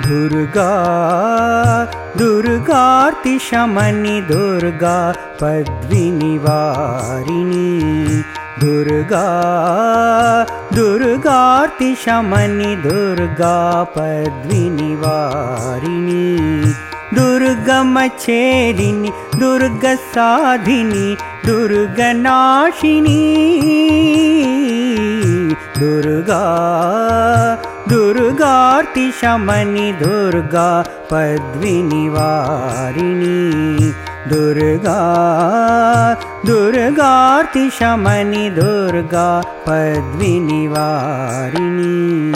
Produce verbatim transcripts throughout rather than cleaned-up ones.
दुर्गा दुर्गार्तिशमनि दुर्गा पद्विनिवारिणी दुर्गा दुर्गार्तिशमनि दुर्गा पद्विनिवारिणी दुर्गमच्छेदिनि दुर्गसाधिनि दुर्गनाशिनी दुर्गा दुर्गार्तिशमनि दुर्गा पद्विनिवारिणी दुर्गा दुर्गार्तिशमनि दुर्गा पद्विनिवारिणी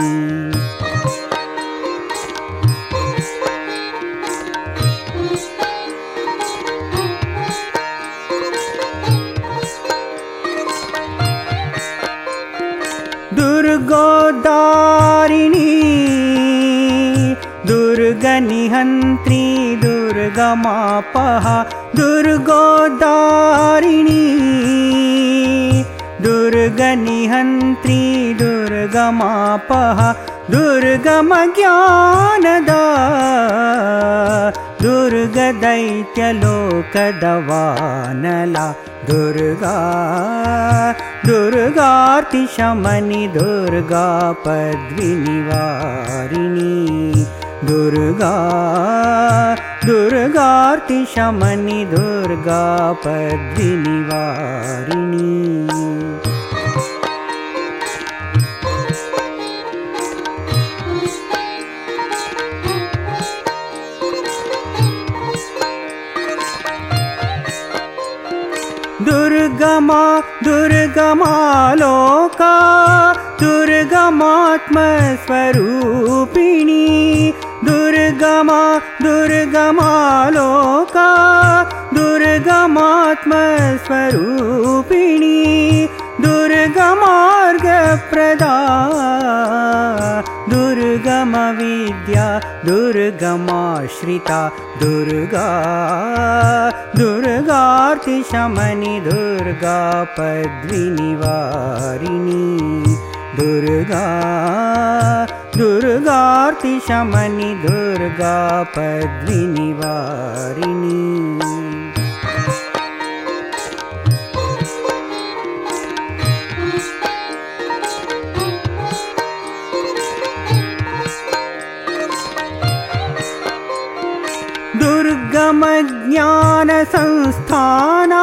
दुर्गोद्धारिणी दुर्गनिहन्त्री दुर्गमापहा दुर्गोद्धारिणी दुर्गनिहन्त्री दुर्गमापहा दुर्गमज्ञानदा दुर्गदैत्यलोकदवानला दुर्गा दुर्गार्तिशमनि दुर्गा पद्विनिवारिणी दुर्गा दुर्गार्तिशमनि दुर्गा पद्विनिवारिणी दुर्गमा दुर्गमालोका दुर्गमात्मस्वरूपिणी दुर्गमा दुर्गमालोका दुर्गमात्मस्वरूपिणी दुर्गमार्गप्रदा दुर्गमविद्या दुर्गमाश्रिता दुर्गा दुर्गार्तिशमनि दुर्गा पद्विनिवारिणी दुर्गा दुर्गार्तिशमनि दुर्गा पद्विनिवारिणी दुर्गमज्ञानसंस्थाना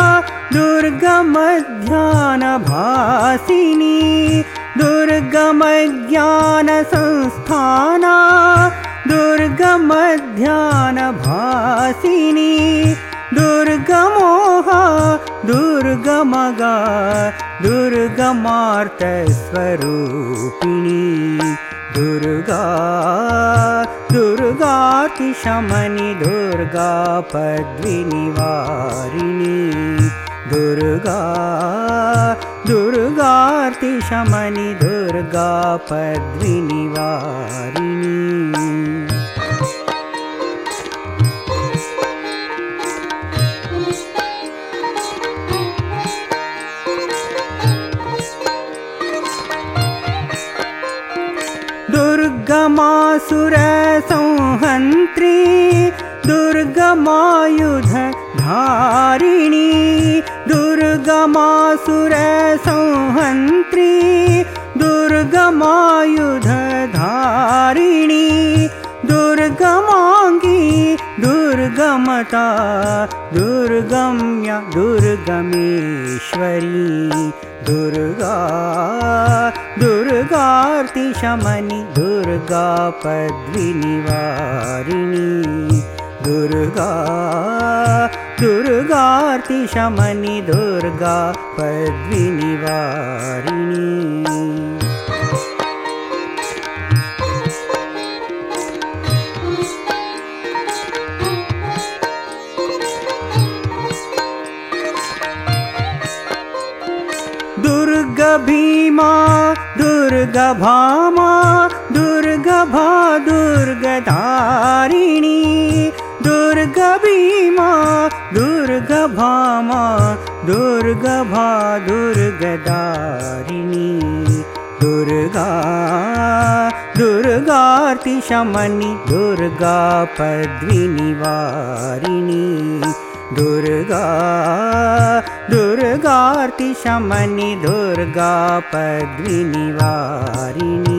दुर्गमध्यानभासिनी दुर्गमज्ञानसंस्थाना दुर्गमध्यानभासिनी दुर्गमोहा दुर्गमगा दुर्गमार्तस्वरूपिणी दुर्गा दुर्गार्तिशमनि दुर्गा पद्विनिवारिणी दुर्गा दुर्गार्तिशमनि दुर्गा पद्विनिवारिणी दुर्गमासुरसंहन्त्री दुर्गमायुधधारिणी दुर्गमासुरसंहन्त्री दुर्गमायुधधारिणी दुर्गमाङ्गी दुर्गमता दुर्गम्या दुर्गमेश्वरी दुर्गा दुर्गार्तिशमनि दुर्गा पद्विनिवारिणी दुर्गा दुर्गार्तिशमनि दुर्गा पद्विनिवारिणी दुर्गभीमा दुर्गभामा दुर्गभा दुर्गधारिणी दुर्गभीमा दुर्गभामा दुर्गभा दुर्गधारिणी दुर्गा दुर्गा दुर्गार्तिशमनि दुर्गा पद्विनिवारिणी दुर्गा दुर्गार्तिशमनि दुर्गा पद्विनिवारिणी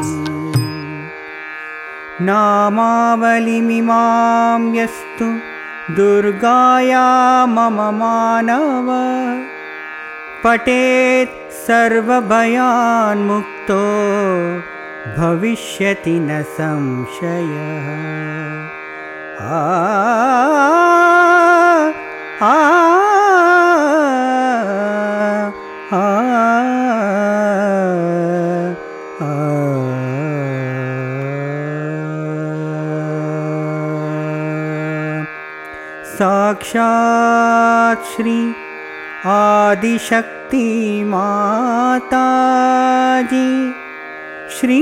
नामावलिमिमां यस्तु दुर्गाया मम मानव पठेत् सर्वभयान्मुक्तो भविष्यति न संशयः। आ आ आ साक्षात् श्री आदिशक्ति माताजी श्री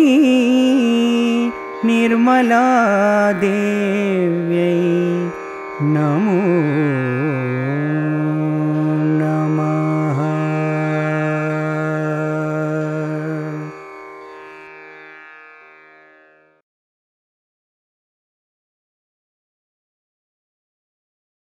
निर्मला देव्यै नमो